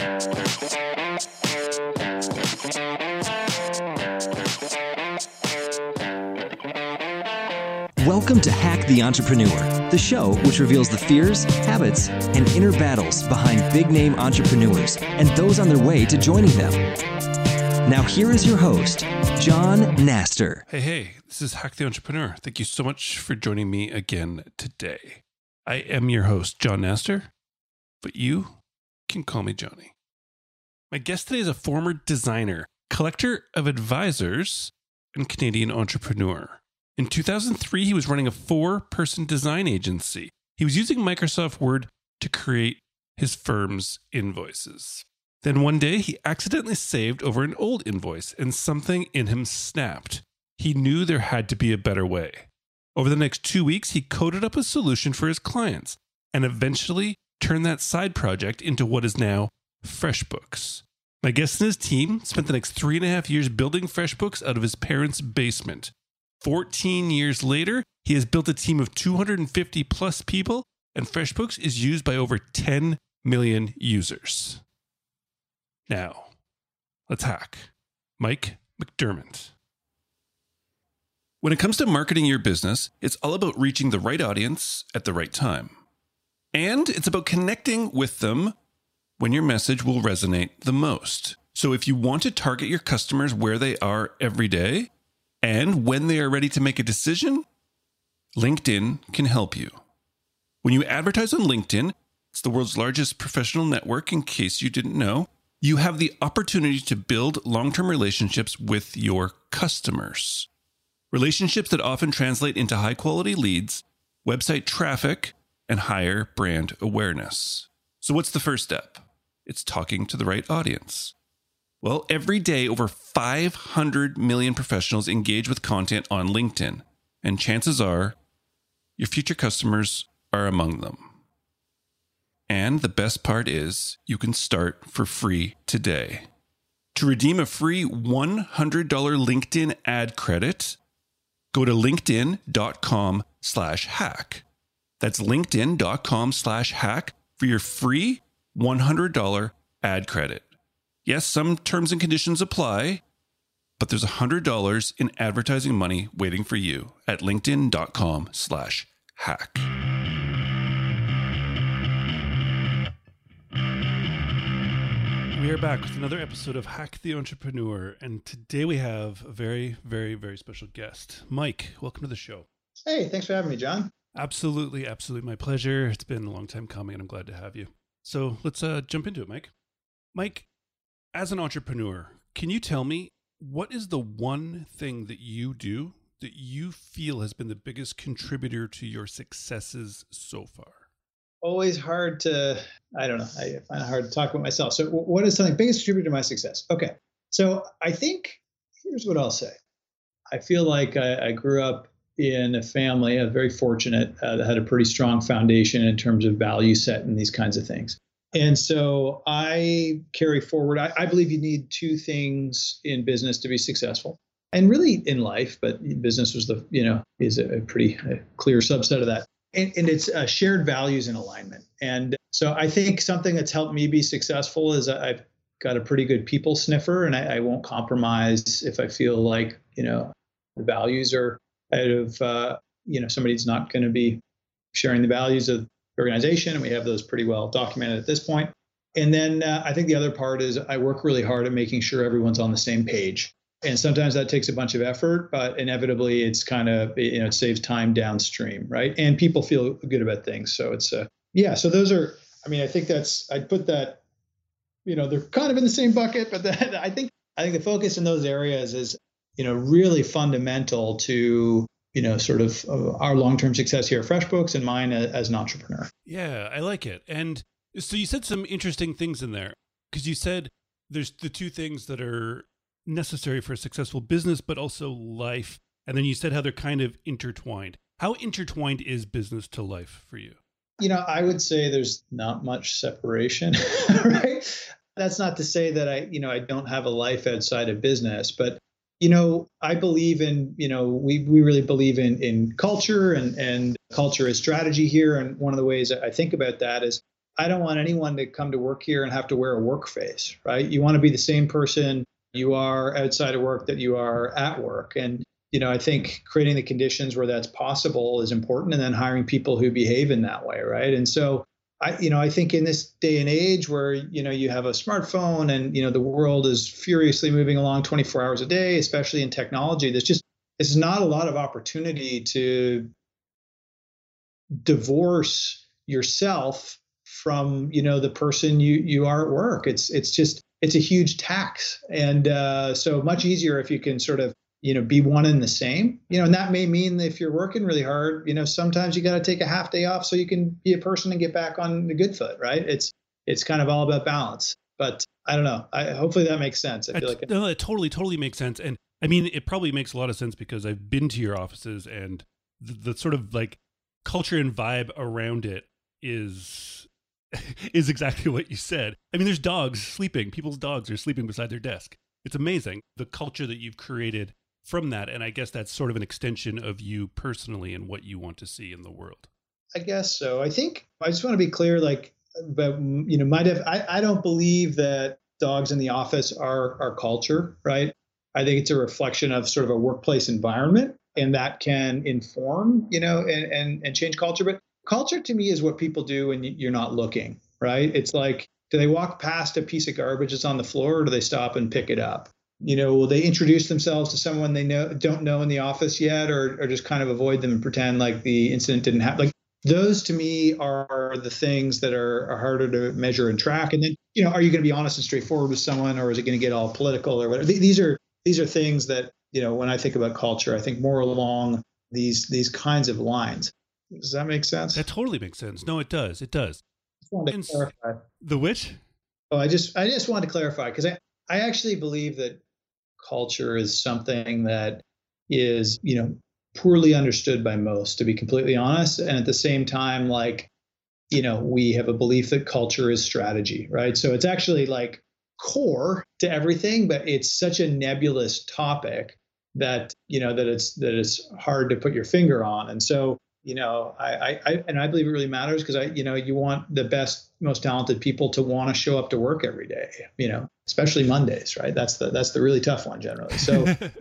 Welcome to Hack the Entrepreneur, the show which reveals the fears, habits, and inner battles behind big-name entrepreneurs and those on their way to joining them. Now here is your host, John Naster. Hey, this is Hack the Entrepreneur. Thank you so much for joining me again today. I am your host, John Naster, but you can call me Johnny. My guest today is a former designer, collector of advisors, and Canadian entrepreneur. In 2003, he was running a 4-person design agency. He was using Microsoft Word to create his firm's invoices. Then one day, he accidentally saved over an old invoice, and something in him snapped. He knew there had to be a better way. Over the next 2 weeks, he coded up a solution for his clients, and eventually turned that side project into what is now FreshBooks. My guest and his team spent the next 3.5 years building FreshBooks out of his parents' basement. 14 years later, he has built a team of 250 plus people, and FreshBooks is used by over 10 million users. Now, let's hack Mike McDermott. When it comes to marketing your business, it's all about reaching the right audience at the right time. And it's about connecting with them when your message will resonate the most. So if you want to target your customers where they are every day, and when they are ready to make a decision, LinkedIn can help you. When you advertise on LinkedIn, it's the world's largest professional network, in case you didn't know, you have the opportunity to build long-term relationships with your customers. Relationships that often translate into high-quality leads, website traffic, and higher brand awareness. So what's the first step? It's talking to the right audience. Well, every day, over 500 million professionals engage with content on LinkedIn, and chances are your future customers are among them. And the best part is you can start for free today. To redeem a free $100 LinkedIn ad credit, go to linkedin.com/hack. That's linkedin.com/hack for your free $100 ad credit. Yes, some terms and conditions apply, but there's $100 in advertising money waiting for you at linkedin.com/hack. We are back with another episode of Hack the Entrepreneur, and today we have a very, very, very special guest. Mike, welcome to the show. Hey, thanks for having me, John. Absolutely my pleasure. It's been a long time coming, and I'm glad to have you. So let's jump into it, Mike. Mike, as an entrepreneur, can you tell me what is the one thing that you do that you feel has been the biggest contributor to your successes so far? Always hard to, I find it hard to talk about myself. So what is something biggest contributor to my success? Okay. So I think, here's what I'll say. I feel like I grew up in a family, very fortunate, that had a pretty strong foundation in terms of value set and these kinds of things. And so I carry forward, I believe you need two things in business to be successful, and really in life, but business is a pretty clear subset of that. And it's shared values and alignment. And so I think something that's helped me be successful is I've got a pretty good people sniffer, and I won't compromise if I feel like, the values are out of, somebody's not going to be sharing the values of organization, and we have those pretty well documented at this point. And then I think the other part is I work really hard at making sure everyone's on the same page. And sometimes that takes a bunch of effort, but inevitably it's kind of, it saves time downstream, right? And people feel good about things. So it's, so those are, I think I'd put that, they're kind of in the same bucket, but I think the focus in those areas is, really fundamental to, sort of our long-term success here at FreshBooks and mine as an entrepreneur. Yeah, I like it. And so you said some interesting things in there, because you said there's the two things that are necessary for a successful business, but also life. And then you said how they're kind of intertwined. How intertwined is business to life for you? I would say there's not much separation, right? That's not to say that I don't have a life outside of business, but I believe in, we really believe in culture and culture is strategy here. And one of the ways I think about that is I don't want anyone to come to work here and have to wear a work face, right? You want to be the same person you are outside of work that you are at work. And, I think creating the conditions where that's possible is important, and then hiring people who behave in that way, right? And so I think in this day and age where, you have a smartphone and, the world is furiously moving along 24 hours a day, especially in technology, there's not a lot of opportunity to divorce yourself from, the person you are at work. It's a huge tax. And so much easier if you can sort of, be one and the same, and that may mean that if you're working really hard, sometimes you got to take a half day off so you can be a person and get back on the good foot, right? It's kind of all about balance, but I don't know. Hopefully that makes sense. I feel like no, it totally makes sense. And I mean, it probably makes a lot of sense because I've been to your offices, and the sort of like culture and vibe around it is exactly what you said. I mean, there's dogs sleeping. People's dogs are sleeping beside their desk. It's amazing, the culture that you've created from that. And I guess that's sort of an extension of you personally and what you want to see in the world. I guess so. I think I just want to be clear, but I don't believe that dogs in the office are culture, right? I think it's a reflection of sort of a workplace environment, and that can inform, and change culture. But culture to me is what people do when you're not looking, right? It's like, do they walk past a piece of garbage that's on the floor, or do they stop and pick it up? Will they introduce themselves to someone they don't know in the office yet, or just kind of avoid them and pretend like the incident didn't happen? Like, those to me are the things that are harder to measure and track. And then, are you going to be honest and straightforward with someone, or is it going to get all political or whatever? These are things that, when I think about culture, I think more along these kinds of lines. Does that make sense? That totally makes sense. No, it does. It does. I just wanted to clarify. The which? Oh, I just wanted to clarify, because I actually believe that culture is something that is, poorly understood by most, to be completely honest. And at the same time, we have a belief that culture is strategy, right? So it's actually like core to everything, but it's such a nebulous topic that, that it's hard to put your finger on. And so, I believe it really matters, because you want the best, most talented people to want to show up to work every day, especially Mondays, right? That's the really tough one generally. So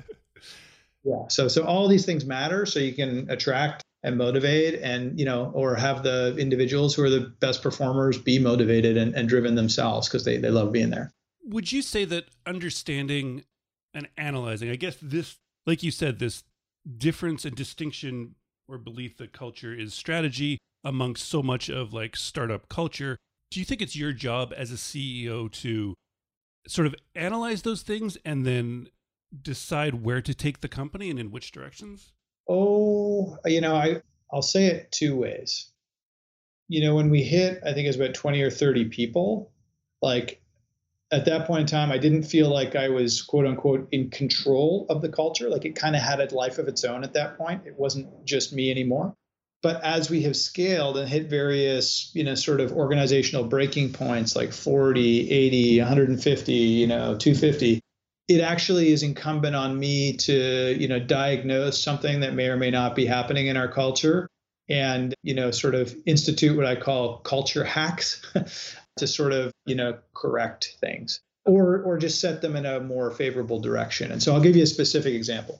yeah. So all these things matter, so you can attract and motivate, and, or have the individuals who are the best performers be motivated and driven themselves because they love being there. Would you say that understanding and analyzing, I guess this, like you said, this difference and distinction or belief that culture is strategy amongst so much of like startup culture, do you think it's your job as a CEO to sort of analyze those things and then decide where to take the company and in which directions? Oh, I'll say it two ways. When we hit, I think it was about 20 or 30 people, like at that point in time, I didn't feel like I was, quote unquote, in control of the culture. Like, it kind of had a life of its own at that point. It wasn't just me anymore. But as we have scaled and hit various, sort of organizational breaking points, like 40, 80, 150, 250, it actually is incumbent on me to, diagnose something that may or may not be happening in our culture, and, sort of institute what I call culture hacks to sort of, correct things, or just set them in a more favorable direction. And so I'll give you a specific example.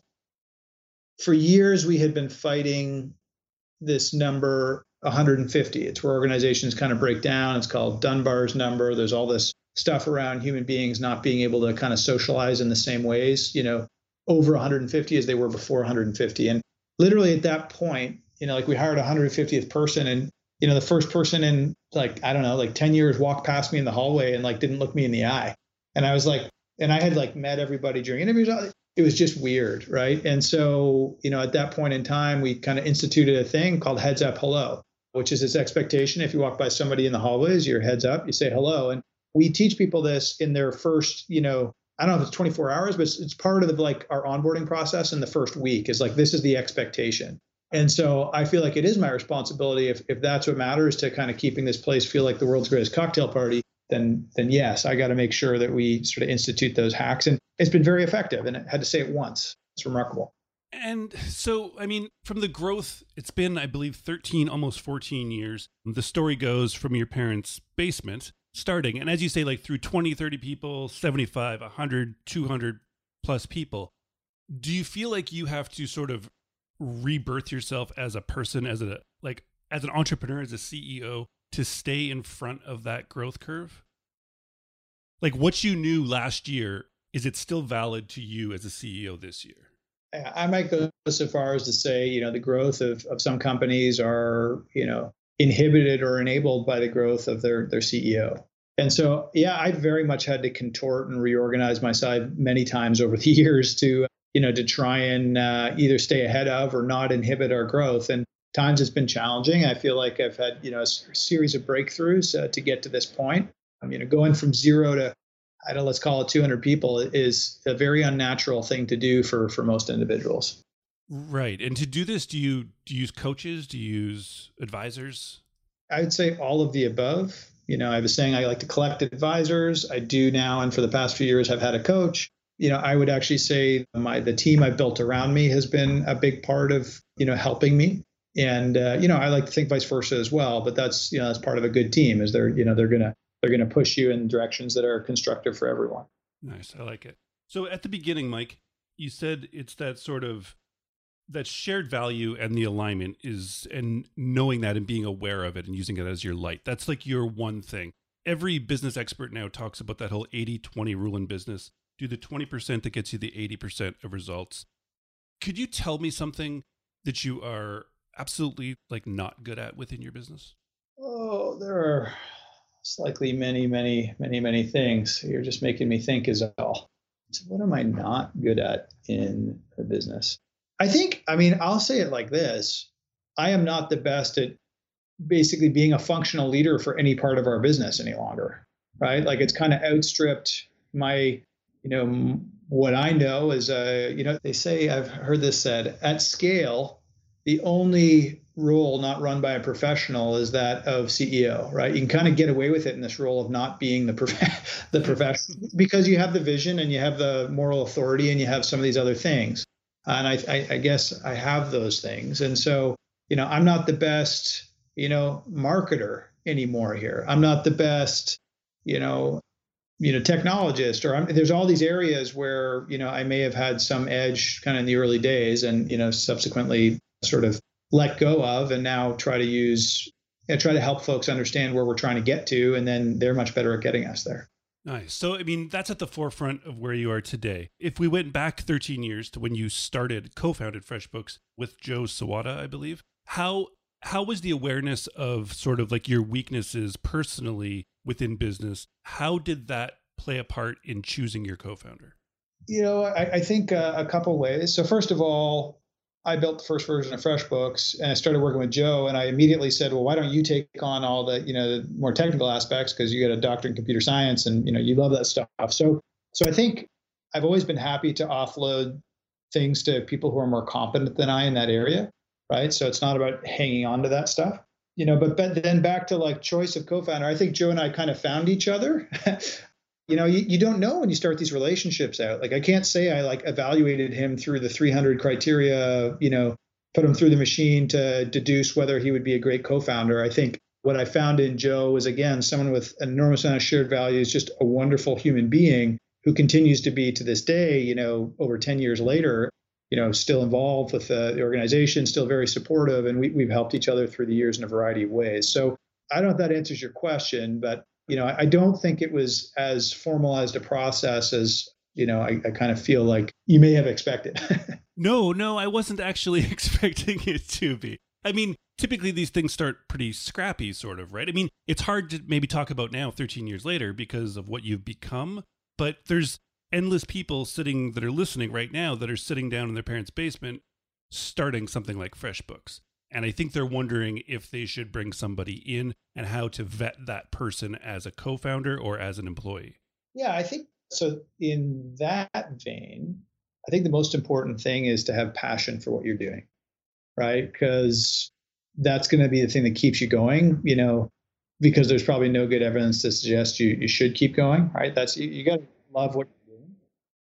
For years, we had been fighting this number 150. It's where organizations kind of break down. It's called Dunbar's number. There's all this stuff around human beings not being able to kind of socialize in the same ways, over 150 as they were before 150. And literally at that point, we hired a 150th person, and, the first person in 10 years walked past me in the hallway and didn't look me in the eye. And I was like, and I had met everybody during interviews. It was just weird. Right. And so, at that point in time, we kind of instituted a thing called heads up, hello, which is this expectation. If you walk by somebody in the hallways, your heads up, you say hello. And we teach people this in their first, I don't know if it's 24 hours, but it's part of our onboarding process in the first week is this is the expectation. And so I feel like it is my responsibility, if that's what matters, to kind of keeping this place feel like the world's greatest cocktail party, then yes, I got to make sure that we sort of institute those hacks. And it's been very effective, and I had to say it once. It's remarkable. And so, I mean, from the growth, it's been, I believe, 13, almost 14 years. The story goes from your parents' basement starting. And as you say, like through 20, 30 people, 75, 100, 200 plus people. Do you feel like you have to sort of rebirth yourself as a person, as an entrepreneur, as a CEO, to stay in front of that growth curve? Like what you knew last year, is it still valid to you as a CEO this year? I might go so far as to say, the growth of some companies are, inhibited or enabled by the growth of their CEO. And so, yeah, I very much had to contort and reorganize myself many times over the years to try and either stay ahead of or not inhibit our growth. And times it's been challenging. I feel like I've had, a series of breakthroughs to get to this point. Going from zero to, let's call it 200 people is a very unnatural thing to do for most individuals. Right. And to do this, do you use coaches? Do you use advisors? I would say all of the above. I was saying I like to collect advisors. I do now, and for the past few years, I've had a coach. I would actually say the team I've built around me has been a big part of, helping me. And, I like to think vice versa as well, but that's part of a good team is they're going to push you in directions that are constructive for everyone. Nice. I like it. So at the beginning, Mike, you said it's that sort of that shared value and the alignment is, and knowing that and being aware of it and using it as your light. That's like your one thing. Every business expert now talks about that whole 80-20 rule in business. Do the 20% that gets you the 80% of results. Could you tell me something that you are absolutely like not good at within your business? Oh, there are likely many, many, many, many things. You're just making me think is all. So what am I not good at in the business? I'll say it like this. I am not the best at basically being a functional leader for any part of our business any longer, right? Like it's kind of outstripped my, what I know is, they say, I've heard this said, at scale, the only role not run by a professional is that of CEO, right? You can kind of get away with it in this role of not being the professional because you have the vision and you have the moral authority and you have some of these other things. And I guess I have those things. And so, I'm not the best, marketer anymore here. I'm not the best, technologist, or there's all these areas where, I may have had some edge kind of in the early days and, subsequently sort of let go of and now try to help folks understand where we're trying to get to. And then they're much better at getting us there. Nice. So, that's at the forefront of where you are today. If we went back 13 years to when you co-founded FreshBooks with Joe Sawada, I believe, how was the awareness of sort of like your weaknesses personally within business? How did that play a part in choosing your co-founder? I think a couple ways. So first of all, I built the first version of FreshBooks and I started working with Joe, and I immediately said, well, why don't you take on all the, the more technical aspects, because you got a doctorate in computer science and, you love that stuff. So I think I've always been happy to offload things to people who are more competent than I in that area, right? So it's not about hanging on to that stuff, but then back to like choice of co-founder, I think Joe and I kind of found each other. You don't know when you start these relationships out. Like I can't say I like evaluated him through the 300 criteria, put him through the machine to deduce whether he would be a great co-founder. I think what I found in Joe was, again, someone with an enormous amount of shared values, just a wonderful human being who continues to be to this day, over 10 years later, still involved with the organization, still very supportive. And we've helped each other through the years in a variety of ways. So I don't know if that answers your question, but I don't think it was as formalized a process as, I kind of feel like you may have expected. No, I wasn't actually expecting it to be. Typically these things start pretty scrappy, sort of, right? It's hard to maybe talk about now, 13 years later, because of what you've become, but there's endless people that are listening right now that are sitting down in their parents' basement starting something like FreshBooks. And I think they're wondering if they should bring somebody in and how to vet that person as a co-founder or as an employee. Yeah, I think so. In that vein, I think the most important thing is to have passion for what you're doing, right? Because that's going to be the thing that keeps you going, because there's probably no good evidence to suggest you should keep going, right? You got to love what you're doing.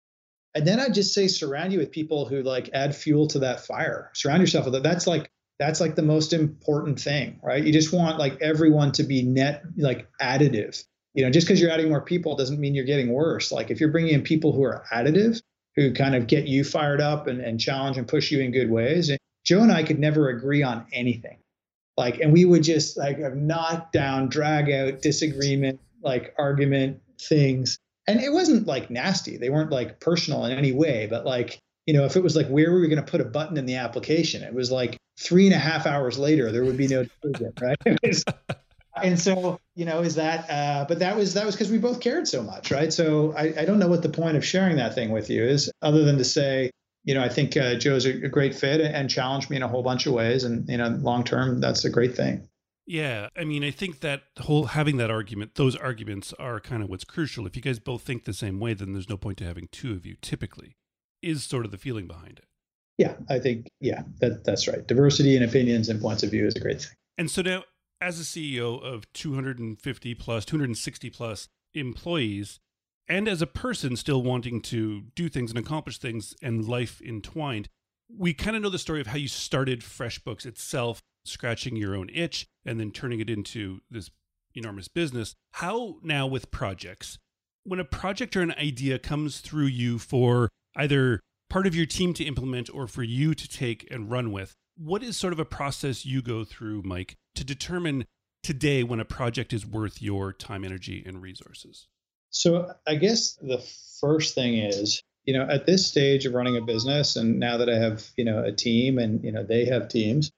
And then I just say, surround you with people who like add fuel to that fire. Surround yourself with it. That's like the most important thing, right? You just want like everyone to be net like additive. Just because you're adding more people doesn't mean you're getting worse. Like if you're bringing in people who are additive, who kind of get you fired up and challenge and push you in good ways. And Joe and I could never agree on anything. Like, and we would just like have knocked down, drag out disagreement, like argument things. And it wasn't like nasty. They weren't like personal in any way, but like, if it was like, where were we going to put a button in the application? It was like 3.5 hours later, there would be no decision, right? And so, is that, but that was because we both cared so much, right? So I don't know what the point of sharing that thing with you is, other than to say, I think Joe's a great fit and challenged me in a whole bunch of ways. And, long term, that's a great thing. Yeah. I mean, I think that having that argument, those arguments are kind of what's crucial. If you guys both think the same way, then there's no point to having two of you, typically, is sort of the feeling behind it. Yeah, I think, that's right. Diversity in opinions and points of view is a great thing. And so now, as a CEO of 250 plus, 260 plus employees, and as a person still wanting to do things and accomplish things and life entwined, we kind of know the story of how you started FreshBooks itself, scratching your own itch and then turning it into this enormous business. How now with projects, when a project or an idea comes through you for either part of your team to implement or for you to take and run with, what is sort of a process you go through, Mike, to determine today when a project is worth your time, energy, and resources? So I guess the first thing is, at this stage of running a business, and now that I have, a team and, they have teams,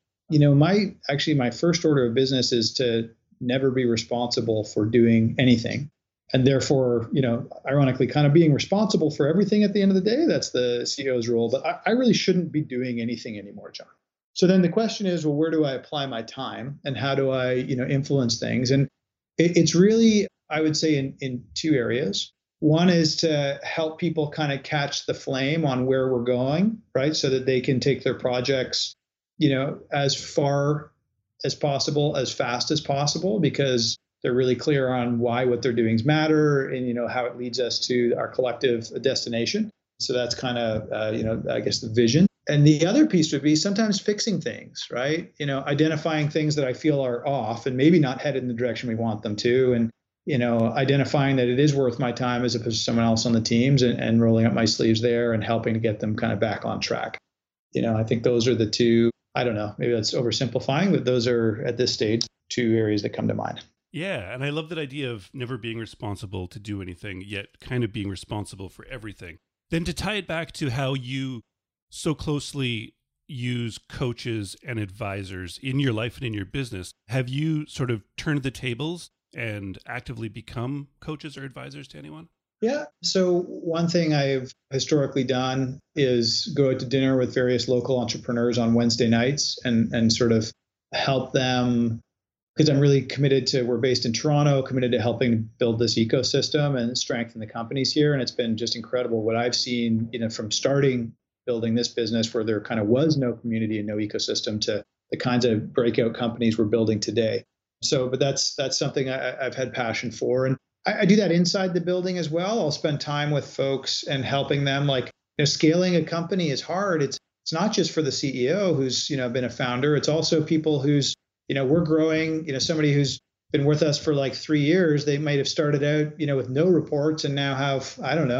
my first order of business is to never be responsible for doing anything. And therefore, ironically, kind of being responsible for everything at the end of the day, that's the CEO's role. But I really shouldn't be doing anything anymore, John. So then the question is, well, where do I apply my time and how do I, influence things? And it's really, I would say, in two areas. One is to help people kind of catch the flame on where we're going, right? So that they can take their projects, as far as possible, as fast as possible, because they're really clear on why what they're doing matter and, how it leads us to our collective destination. So that's kind of, I guess the vision. And the other piece would be sometimes fixing things, right? Identifying things that I feel are off and maybe not headed in the direction we want them to. And, identifying that it is worth my time as opposed to someone else on the teams and rolling up my sleeves there and helping to get them kind of back on track. I think those are the two, I don't know, maybe that's oversimplifying, but those are at this stage, two areas that come to mind. Yeah. And I love that idea of never being responsible to do anything, yet kind of being responsible for everything. Then to tie it back to how you so closely use coaches and advisors in your life and in your business, have you sort of turned the tables and actively become coaches or advisors to anyone? Yeah. So one thing I've historically done is go out to dinner with various local entrepreneurs on Wednesday nights and sort of help them, because I'm really committed to, we're based in Toronto, committed to helping build this ecosystem and strengthen the companies here. And it's been just incredible what I've seen, from starting building this business where there kind of was no community and no ecosystem to the kinds of breakout companies we're building today. So, but that's something I've had passion for. And I do that inside the building as well. I'll spend time with folks and helping them. Like, scaling a company is hard. It's not just for the CEO who's, been a founder. It's also people who's, we're growing, somebody who's been with us for like 3 years, they might have started out, with no reports and now have,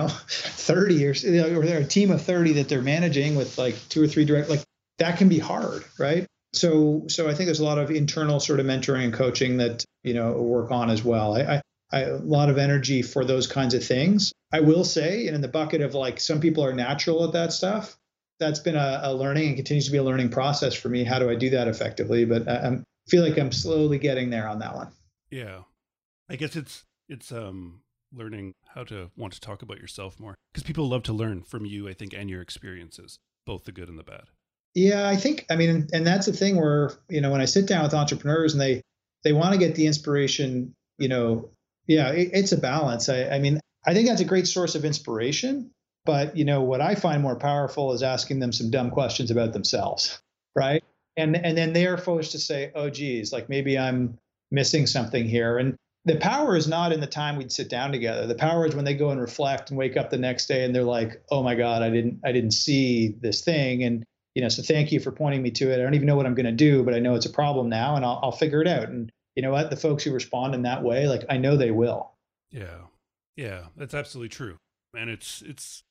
30 or they're a team of 30 that they're managing with like 2 or 3 direct, like that can be hard, right? So I think there's a lot of internal sort of mentoring and coaching that, work on as well. I a lot of energy for those kinds of things. I will say, and in the bucket of like, some people are natural at that stuff. That's been a learning and continues to be a learning process for me. How do I do that effectively? But I feel like I'm slowly getting there on that one. Yeah. I guess it's learning how to want to talk about yourself more, because people love to learn from you, I think, and your experiences, both the good and the bad. Yeah, I think, and that's the thing where, when I sit down with entrepreneurs and they want to get the inspiration, it's a balance. I think that's a great source of inspiration, but what I find more powerful is asking them some dumb questions about themselves. Right. And then they are forced to say, oh, geez, like maybe I'm missing something here. And the power is not in the time we'd sit down together. The power is when they go and reflect and wake up the next day and they're like, oh my God, I didn't see this thing. And, so thank you for pointing me to it. I don't even know what I'm going to do, but I know it's a problem now and I'll figure it out. And you know what? The folks who respond in that way, like I know they will. Yeah. Yeah. That's absolutely true. And it's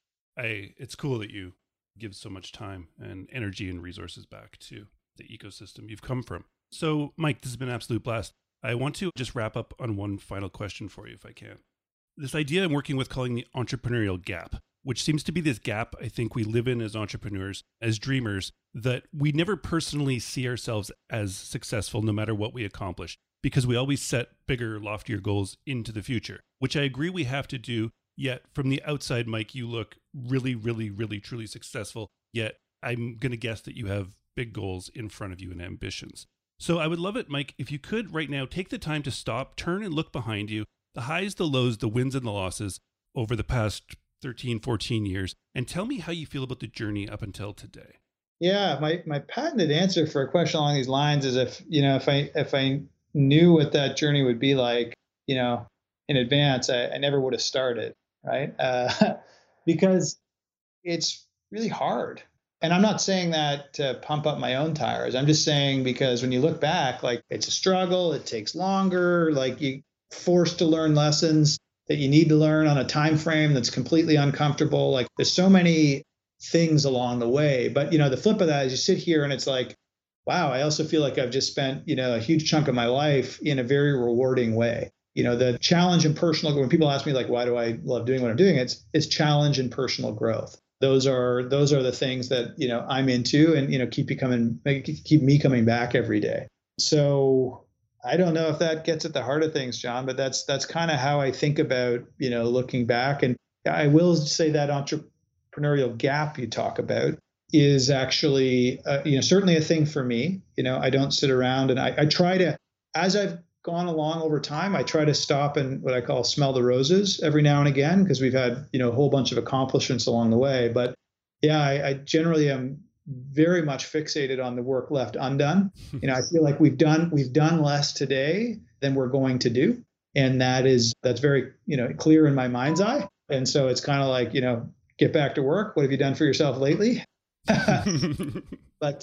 cool that you give so much time and energy and resources back to the ecosystem you've come from. So Mike, this has been an absolute blast. I want to just wrap up on one final question for you, if I can. This idea I'm working with calling the entrepreneurial gap, which seems to be this gap I think we live in as entrepreneurs, as dreamers, that we never personally see ourselves as successful no matter what we accomplish, because we always set bigger, loftier goals into the future, which I agree we have to do. Yet from the outside, Mike, you look really, really, really, truly successful. Yet I'm going to guess that you have big goals in front of you and ambitions. So I would love it, Mike, if you could right now take the time to stop, turn and look behind you, the highs, the lows, the wins and the losses over the past 13, 14 years, and tell me how you feel about the journey up until today. Yeah, my patented answer for a question along these lines is if I knew what that journey would be like, in advance, I never would have started, right? Because it's really hard. And I'm not saying that to pump up my own tires. I'm just saying because when you look back, like it's a struggle, it takes longer, like you're forced to learn lessons that you need to learn on a time frame that's completely uncomfortable. Like there's so many things along the way. But, the flip of that is you sit here and it's like, wow, I also feel like I've just spent, a huge chunk of my life in a very rewarding way. The challenge and personal, when people ask me like, why do I love doing what I'm doing? It's challenge and personal growth. Those are the things that, I'm into and, keep me coming back every day. So I don't know if that gets at the heart of things, John, but that's kind of how I think about, looking back. And I will say that entrepreneurial gap you talk about is actually, certainly a thing for me. I don't sit around and I try to, as I've gone along over time, I try to stop and what I call smell the roses every now and again, because we've had, a whole bunch of accomplishments along the way. But yeah, I generally am very much fixated on the work left undone. I feel like we've done less today than we're going to do. And that's very, clear in my mind's eye. And so it's kind of like, get back to work. What have you done for yourself lately? But,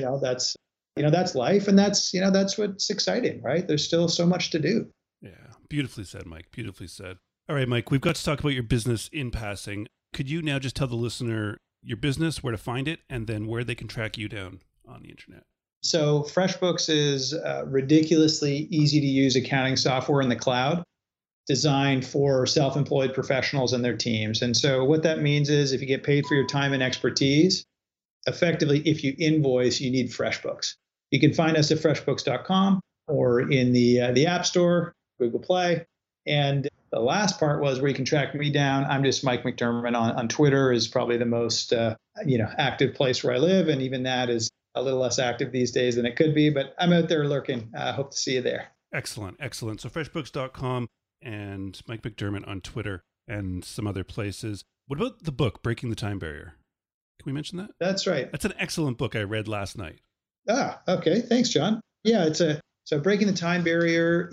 that's life. And that's what's exciting, right? There's still so much to do. Yeah. Beautifully said, Mike. Beautifully said. All right, Mike, we've got to talk about your business in passing. Could you now just tell the listener your business, where to find it, and then where they can track you down on the internet? So FreshBooks is ridiculously easy to use accounting software in the cloud designed for self-employed professionals and their teams. And so what that means is if you get paid for your time and expertise, effectively, if you invoice, you need FreshBooks. You can find us at freshbooks.com or in the App Store, Google Play. And the last part was where you can track me down. I'm just Mike McDermott on Twitter is probably the most active place where I live. And even that is a little less active these days than it could be, but I'm out there lurking. I hope to see you there. Excellent. Excellent. So freshbooks.com and Mike McDermott on Twitter and some other places. What about the book, Breaking the Time Barrier? Can we mention that? That's right. That's an excellent book I read last night. Ah, okay. Thanks, John. Yeah, so Breaking the Time Barrier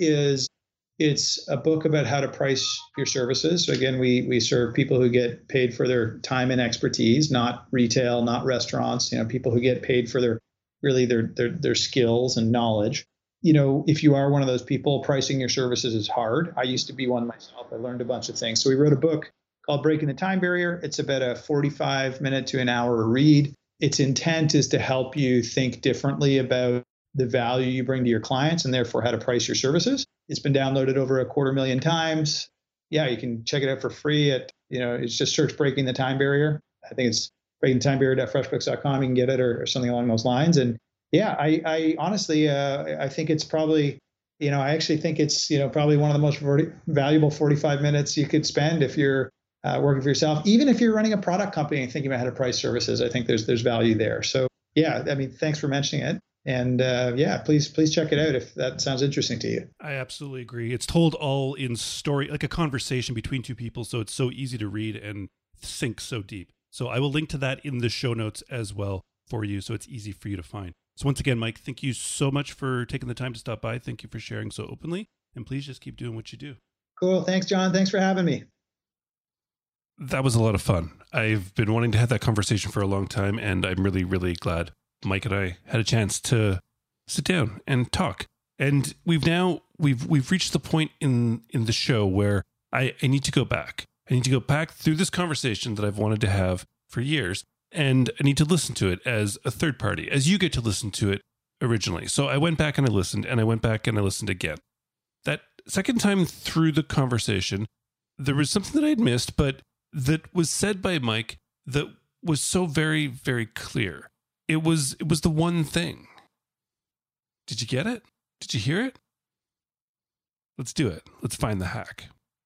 it's a book about how to price your services. So again, we serve people who get paid for their time and expertise, not retail, not restaurants, people who get paid for their skills and knowledge. If you are one of those people, pricing your services is hard. I used to be one myself. I learned a bunch of things. So we wrote a book called Breaking the Time Barrier. It's about a 45-minute to an hour read. Its intent is to help you think differently about the value you bring to your clients and therefore how to price your services. It's been downloaded over 250,000 times. Yeah, you can check it out for free at, it's just search Breaking the Time Barrier. I think it's breakingthetimebarier.freshbooks.com. You can get it or something along those lines. And yeah, I honestly, I think it's probably, I actually think it's, probably one of the most valuable 45 minutes you could spend if you're working for yourself. Even if you're running a product company and thinking about how to price services, I think there's value there. So yeah, thanks for mentioning it. And please check it out if that sounds interesting to you. I absolutely agree. It's told all in story, like a conversation between two people. So it's so easy to read and sink so deep. So I will link to that in the show notes as well for you. So it's easy for you to find. So once again, Mike, thank you so much for taking the time to stop by. Thank you for sharing so openly. And please just keep doing what you do. Cool. Thanks, John. Thanks for having me. That was a lot of fun. I've been wanting to have that conversation for a long time, and I'm really, really glad Mike and I had a chance to sit down and talk. And we've reached the point in the show where I need to go back. I need to go back through this conversation that I've wanted to have for years, and I need to listen to it as a third party, as you get to listen to it originally. So I went back and I listened, and I went back and I listened again. That second time through the conversation, there was something that I had missed, but that was said by Mike that was so very, very clear. It was the one thing. Did you get it? Did you hear it? Let's do it. Let's find the hack.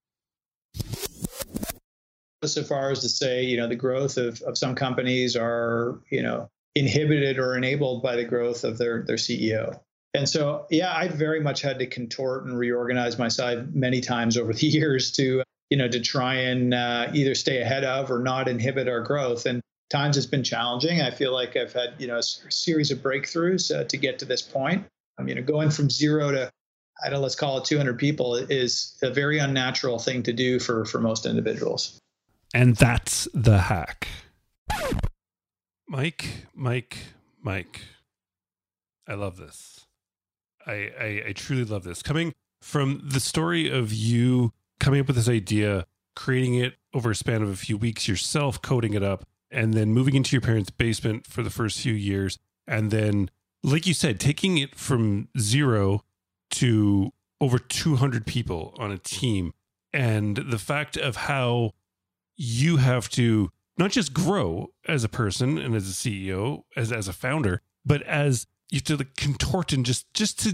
So far as to say, the growth of some companies are, inhibited or enabled by the growth of their CEO. And so, I very much had to contort and reorganize myself many times over the years to try and either stay ahead of or not inhibit our growth. And times it's been challenging. I feel like I've had, a series of breakthroughs to get to this point. Going from 0 to, let's call it 200 people is a very unnatural thing to do for most individuals. And that's the hack. Mike. I love this. I truly love this. Coming from the story of you coming up with this idea, creating it over a span of a few weeks yourself, coding it up, and then moving into your parents' basement for the first few years. And then, like you said, taking it from 0 to over 200 people on a team. And the fact of how you have to not just grow as a person and as a CEO, as a founder, but as you have to contort and just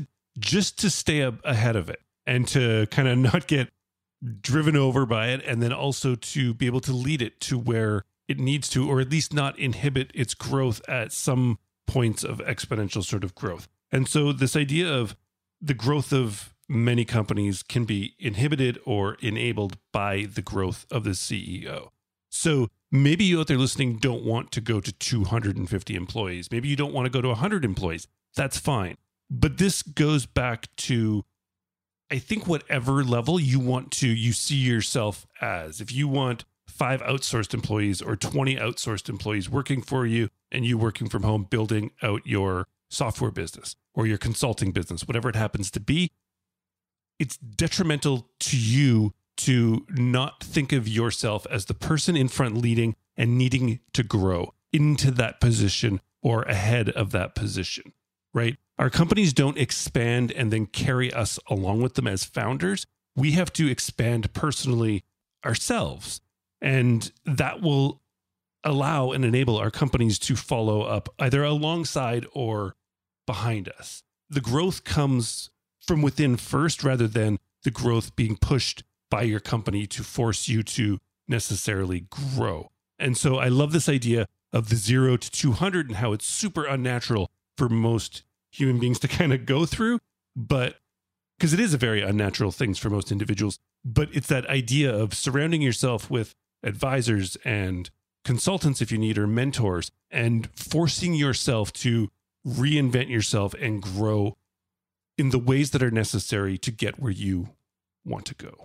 to stay ahead of it and to kind of not get driven over by it, and then also to be able to lead it to where it needs to, or at least not inhibit its growth at some points of exponential sort of growth. And so this idea of the growth of many companies can be inhibited or enabled by the growth of the CEO. So maybe you out there listening don't want to go to 250 employees. Maybe you don't want to go to 100 employees. That's fine. But this goes back to, I think, whatever level you see yourself as. If you want 5 outsourced employees or 20 outsourced employees working for you and you working from home, building out your software business or your consulting business, whatever it happens to be, it's detrimental to you to not think of yourself as the person in front leading and needing to grow into that position or ahead of that position, right? Our companies don't expand and then carry us along with them as founders. We have to expand personally ourselves. And that will allow and enable our companies to follow up either alongside or behind us. The growth comes from within first, rather than the growth being pushed by your company to force you to necessarily grow. And so I love this idea of the 0 to 200 and how it's super unnatural for most human beings to kind of go through, but because it is a very unnatural thing for most individuals, but it's that idea of surrounding yourself with advisors and consultants if you need, or mentors, and forcing yourself to reinvent yourself and grow in the ways that are necessary to get where you want to go.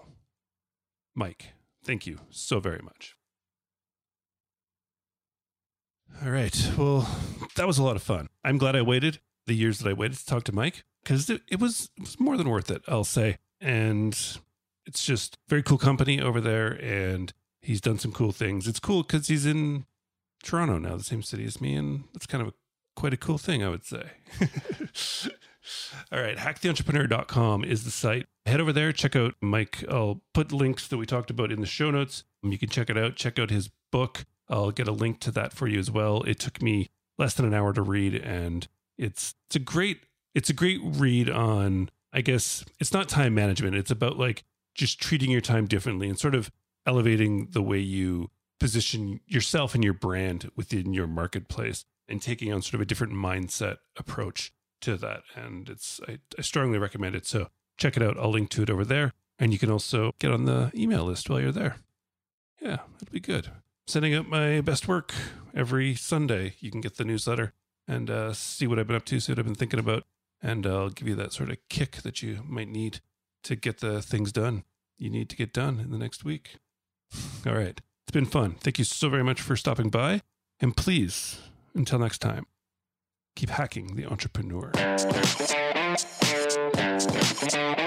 Mike, thank you so very much. All right. Well, that was a lot of fun. I'm glad I waited the years that I waited to talk to Mike, because it was more than worth it, I'll say. And it's just very cool company over there, and he's done some cool things. It's cool because he's in Toronto now, the same city as me, and that's kind of quite a cool thing, I would say. All right, hacktheentrepreneur.com is the site. Head over there, check out Mike. I'll put links that we talked about in the show notes. You can check it out. Check out his book. I'll get a link to that for you as well. It took me less than an hour to read, and it's a great read on, I guess, it's not time management. It's about like just treating your time differently and sort of elevating the way you position yourself and your brand within your marketplace and taking on sort of a different mindset approach to that. And I strongly recommend it. So check it out. I'll link to it over there. And you can also get on the email list while you're there. Yeah, it'll be good. Sending out my best work every Sunday. You can get the newsletter and see what I've been up to, see what I've been thinking about. And I'll give you that sort of kick that you might need to get the things done you need to get done in the next week. All right. It's been fun. Thank you so very much for stopping by. And please, until next time, keep hacking the entrepreneur.